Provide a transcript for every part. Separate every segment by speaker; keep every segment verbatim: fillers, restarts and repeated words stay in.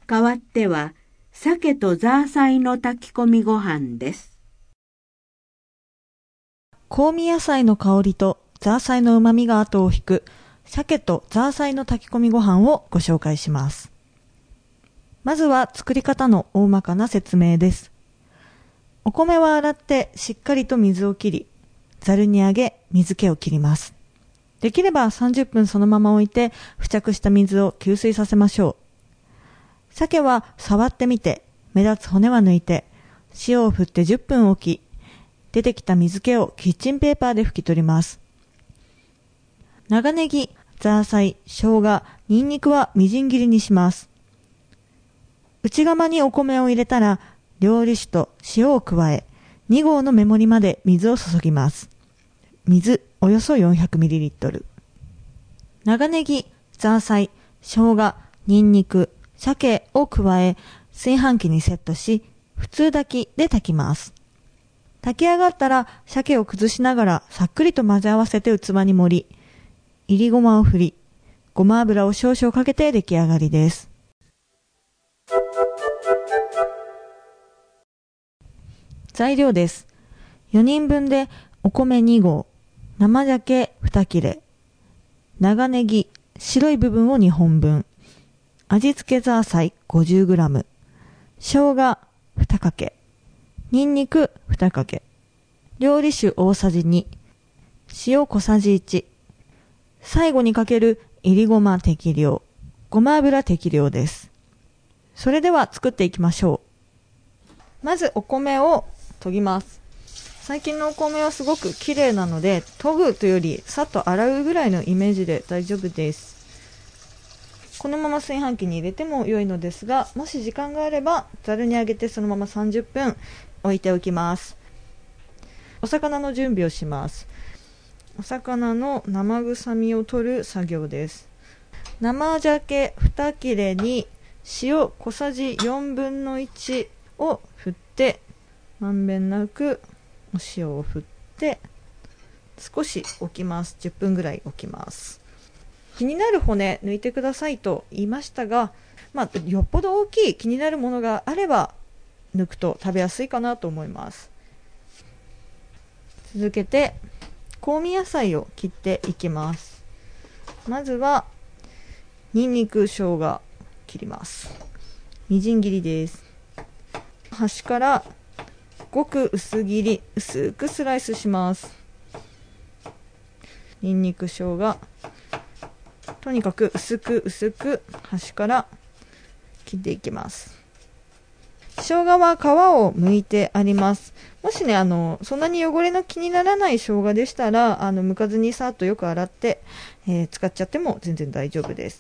Speaker 1: 代わっては鮭とザーサイの炊き込みご飯です。
Speaker 2: 香味野菜の香りとザーサイの旨味が後を引く鮭とザーサイの炊き込みご飯をご紹介します。まずは作り方の大まかな説明です。お米は洗ってしっかりと水を切り、ざるにあげ水気を切ります。できればさんじゅっぷんそのまま置いて付着した水を吸水させましょう。鮭は触ってみて目立つ骨は抜いて塩を振ってじゅっぷん置き、出てきた水気をキッチンペーパーで拭き取ります。長ネギ、ザーサイ、生姜、ニンニクはみじん切りにします。内釜にお米を入れたら料理酒と塩を加え、に合の目盛りまで水を注ぎます。水およそ よんひゃくミリリットル。長ネギ、ザーサイ、生姜、ニンニク、鮭を加え、炊飯器にセットし、普通炊きで炊きます。炊き上がったら鮭を崩しながらさっくりと混ぜ合わせて器に盛り、いりごまを振り、ごま油を少々かけて出来上がりです。材料です。よにんぶんでお米に合、生鮭に切れ、長ネギ、白い部分をにほんぶん、味付けザーサイ ごじゅうグラム、生姜にかけ、ニンニクにかけ、料理酒大さじに、塩小さじいち、最後にかけるいりごま適量、ごま油適量です。それでは作っていきましょう。まずお米を研ぎます。最近のお米はすごく綺麗なので、研ぐというよりさっと洗うぐらいのイメージで大丈夫です。このまま炊飯器に入れても良いのですが、もし時間があればざるにあげてそのままさんじゅっぷん置いておきます。お魚の準備をします。お魚の生臭みを取る作業です。生鮭に切れに塩小さじよんぶんのいちを振って、まんべんなくお塩を振って少し置きます。じゅっぷんぐらい置きます。気になる骨抜いてくださいと言いましたが、まあ、よっぽど大きい気になるものがあれば抜くと食べやすいかなと思います。続けて香味野菜を切っていきます。まずはニンニク、生姜切ります。みじん切りです。端からごく薄切り、薄くスライスします。ニンニク、生姜、とにかく薄く薄く端から切っていきます。生姜は皮を剥いてあります。もしね、あのそんなに汚れの気にならない生姜でしたら、あの剥かずにさっとよく洗って、えー、使っちゃっても全然大丈夫です。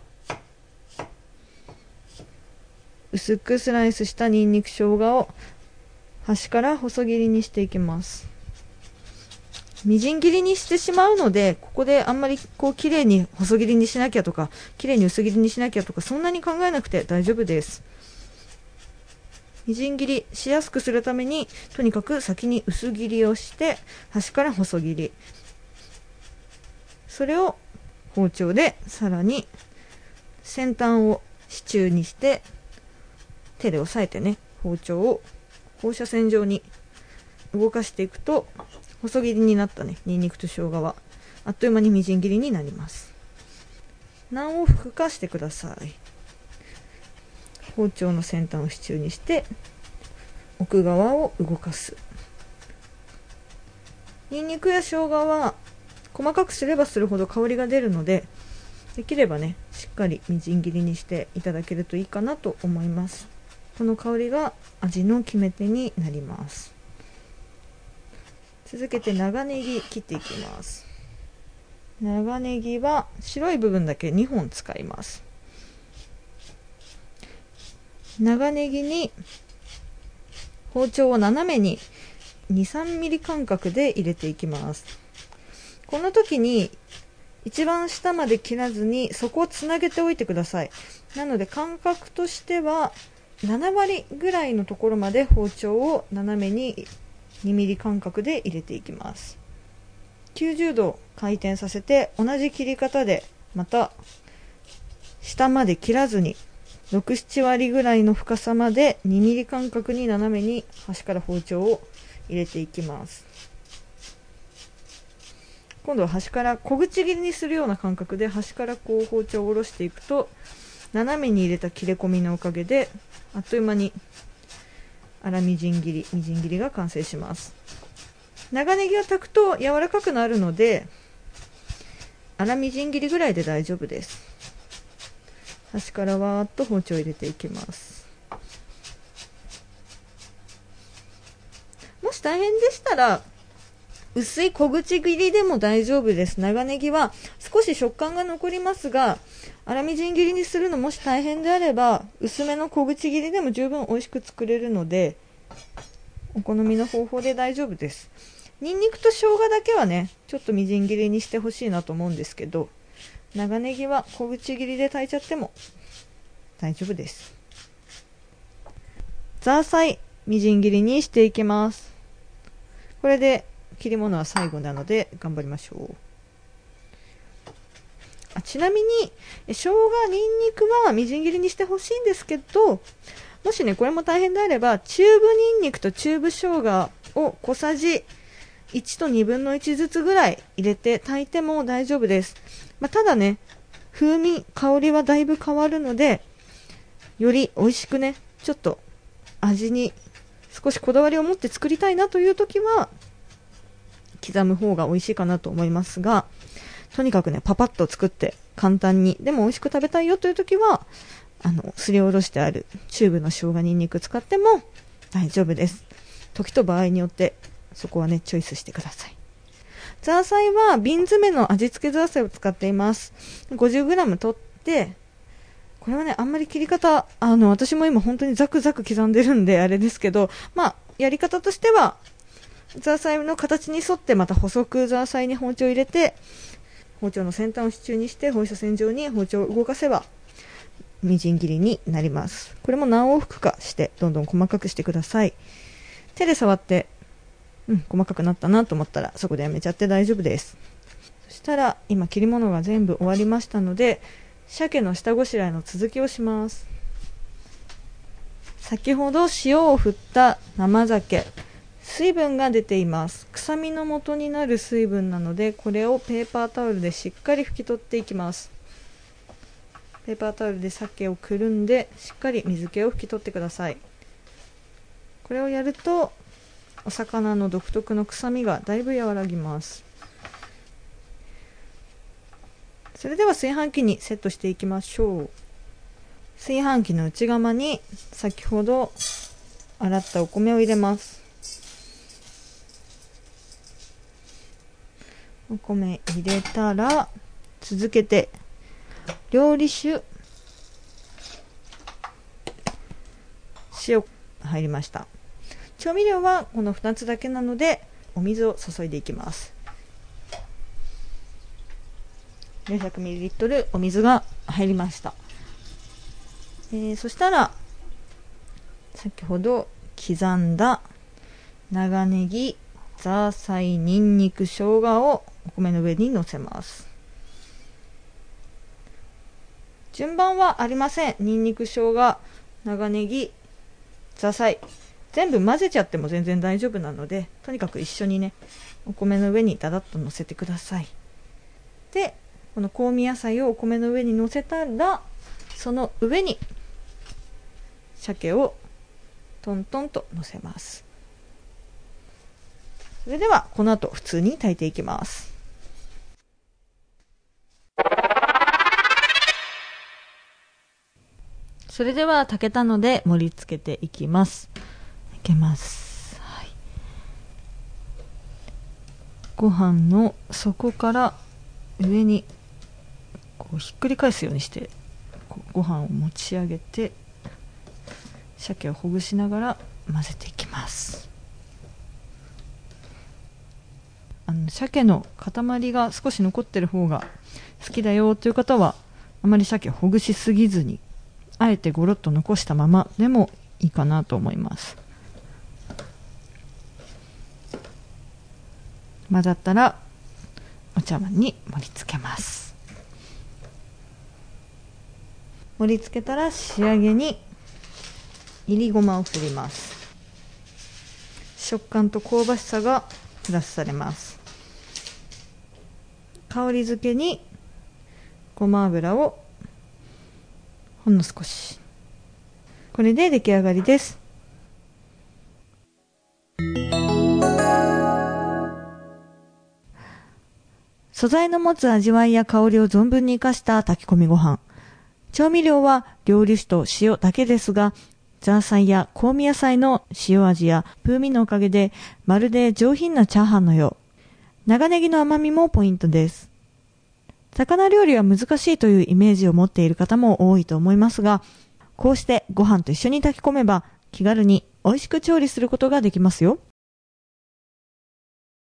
Speaker 2: 薄くスライスしたニンニク、生姜を端から細切りにしていきます。みじん切りにしてしまうので、ここであんまりこう綺麗に細切りにしなきゃとか綺麗に薄切りにしなきゃとか、そんなに考えなくて大丈夫です。みじん切りしやすくするために、とにかく先に薄切りをして端から細切り、それを包丁でさらに先端を支柱にして手で押さえてね、包丁を放射線状に動かしていくと、細切りになったねニンニクと生姜はあっという間にみじん切りになります。何往復かしてください。包丁の先端を支柱にして奥側を動かす。ニンニクや生姜は細かくすればするほど香りが出るので、できればねしっかりみじん切りにしていただけるといいかなと思います。この香りが味の決め手になります。続けて長ネギ切っていきます。長ネギは白い部分だけにほん使います。長ネギに包丁を斜めにに、さんミリ間隔で入れていきます。この時に一番下まで切らずに底をつなげておいてください。なので間隔としてはななわりぐらいのところまで包丁を斜めににミリ間隔で入れていきます。きゅうじゅうど回転させて同じ切り方でまた下まで切らずにろく、なな割ぐらいの深さまでにミリ間隔に斜めに端から包丁を入れていきます。今度は端から小口切りにするような感覚で端からこう包丁を下ろしていくと、斜めに入れた切れ込みのおかげであっという間に粗みじん切りみじん切りが完成します。長ネギを炊くと柔らかくなるので粗みじん切りぐらいで大丈夫です。端からわーっと包丁を入れていきます。もし大変でしたら薄い小口切りでも大丈夫です。長ネギは少し食感が残りますが、粗みじん切りにするのもし大変であれば薄めの小口切りでも十分美味しく作れるので、お好みの方法で大丈夫です。ニンニクと生姜だけはねちょっとみじん切りにしてほしいなと思うんですけど、長ネギは小口切りで炊いちゃっても大丈夫です。ザーサイみじん切りにしていきます。これで切り物は最後なので頑張りましょう。あちなみに生姜ニンニクはみじん切りにしてほしいんですけど、もしねこれも大変であればチューブニンニクとチューブ生姜を小さじいちとにぶんのいちずつぐらい入れて炊いても大丈夫です。まあ、ただね風味香りはだいぶ変わるので、より美味しくねちょっと味に少しこだわりを持って作りたいなという時は刻む方が美味しいかなと思いますが、とにかくねパパッと作って簡単にでも美味しく食べたいよという時はあのすりおろしてあるチューブの生姜ニンニク使っても大丈夫です。時と場合によってそこはねチョイスしてください。ザーサイは瓶詰めの味付けザーサイを使っています。 ごじゅうグラム 取って、これはねあんまり切り方あの私も今本当にザクザク刻んでるんであれですけど、まあやり方としてはザーサイの形に沿ってまた細くザーサイに包丁を入れて、包丁の先端を支柱にして放射線状に包丁を動かせばみじん切りになります。これも何往復かしてどんどん細かくしてください。手で触って、うん、細かくなったなと思ったらそこでやめちゃって大丈夫です。そしたら今切り物が全部終わりましたので、鮭の下ごしらえの続きをします。先ほど塩を振った生鮭、水分が出ています。臭みの元になる水分なので、これをペーパータオルでしっかり拭き取っていきます。ペーパータオルで鮭をくるんでしっかり水気を拭き取ってください。これをやるとお魚の独特の臭みがだいぶ和らぎます。それでは炊飯器にセットしていきましょう。炊飯器の内釜に先ほど洗ったお米を入れます。お米入れたら続けて料理酒、塩入りました。調味料はこのふたつだけなのでお水を注いでいきます。よんひゃくミリリットル お水が入りました。えー、そしたら先ほど刻んだ長ネギ、ザーサイ、ニンニク、生姜をお米の上に乗せます。順番はありません。ニンニク、生姜、長ネギ、ザーサイ全部混ぜちゃっても全然大丈夫なので、とにかく一緒にねお米の上にダダッと乗せてください。でこの香味野菜をお米の上に乗せたら、その上に鮭をトントンと乗せます。それではこの後普通に炊いていきます。それでは炊けたので盛り付けていきます。いけます、はい、ご飯の底から上にこうひっくり返すようにしてご飯を持ち上げて鮭をほぐしながら混ぜていきます。あの鮭の塊が少し残ってる方が好きだよという方はあまり鮭をほぐしすぎずに、あえてゴロッと残したままでもいいかなと思います。混ざったらお茶碗に盛り付けます。 盛り付けたら仕上げにいりごまを振ります。食感と香ばしさがプラスされます。香り付けにごま油をほんの少し。これで出来上がりです。素材の持つ味わいや香りを存分に生かした炊き込みご飯。調味料は料理酒と塩だけですが、ザーサイや香味野菜の塩味や風味のおかげでまるで上品なチャーハンのよう。長ネギの甘みもポイントです。魚料理は難しいというイメージを持っている方も多いと思いますが、こうしてご飯と一緒に炊き込めば気軽に美味しく調理することができますよ。